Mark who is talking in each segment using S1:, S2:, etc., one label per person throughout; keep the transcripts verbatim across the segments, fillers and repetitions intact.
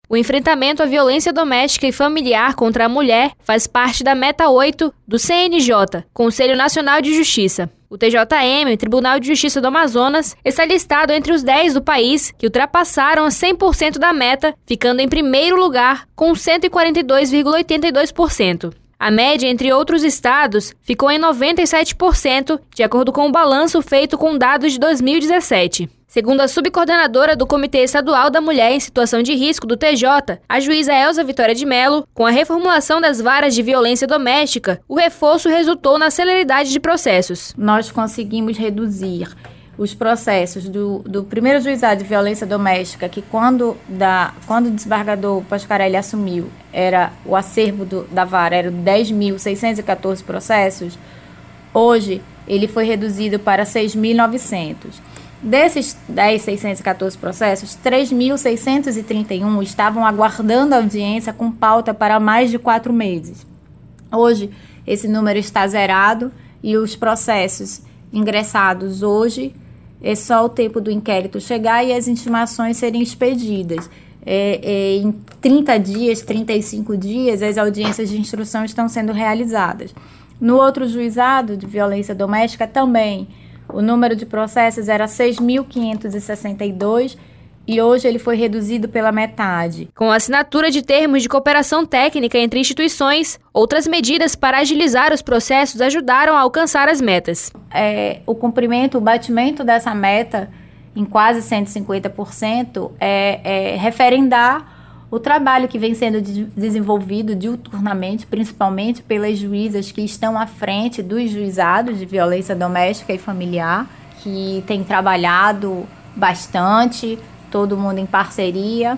S1: O enfrentamento à violência doméstica e familiar contra a mulher faz parte da Meta oito do C N J, Conselho Nacional de Justiça. O T J M, Tribunal de Justiça do Amazonas, está listado entre os dez do país que ultrapassaram cem por cento da meta, ficando em primeiro lugar com cento e quarenta e dois vírgula oitenta e dois por cento. A média entre outros estados ficou em noventa e sete por cento, de acordo com o balanço feito com dados de dois mil e dezessete. Segundo a subcoordenadora do Comitê Estadual da Mulher em Situação de Risco do T J, a juíza Elza Vitória de Mello, com a reformulação das varas de violência doméstica, o reforço resultou na celeridade de processos.
S2: Nós conseguimos reduzir os processos do, do primeiro juizado de violência doméstica, que quando, da, quando o desembargador Pascarelli assumiu, era, o acervo do, da vara era dez mil seiscentos e catorze processos, hoje ele foi reduzido para seis mil e novecentos. Desses dez mil seiscentos e catorze processos, três mil seiscentos e trinta e um estavam aguardando audiência com pauta para mais de quatro meses. Hoje, esse número está zerado e os processos ingressados hoje é só o tempo do inquérito chegar e as intimações serem expedidas. É, é, em trinta dias, trinta e cinco dias, as audiências de instrução estão sendo realizadas. No outro juizado de violência doméstica também, o número de processos era seis mil quinhentos e sessenta e dois e hoje ele foi reduzido pela metade.
S1: Com a assinatura de termos de cooperação técnica entre instituições, outras medidas para agilizar os processos ajudaram a alcançar as metas.
S2: É, o cumprimento, o batimento dessa meta em quase cento e cinquenta por cento é, é referendar o trabalho que vem sendo de, desenvolvido diuturnamente, principalmente pelas juízas que estão à frente dos juizados de violência doméstica e familiar, que têm trabalhado bastante, todo mundo em parceria.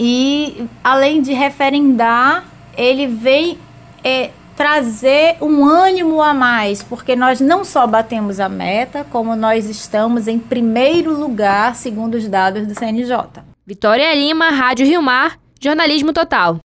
S2: E, além de referendar, ele vem é, trazer um ânimo a mais, porque nós não só batemos a meta, como nós estamos em primeiro lugar, segundo os dados do C N J.
S1: Vitória Lima, Rádio Rio Mar, Jornalismo Total.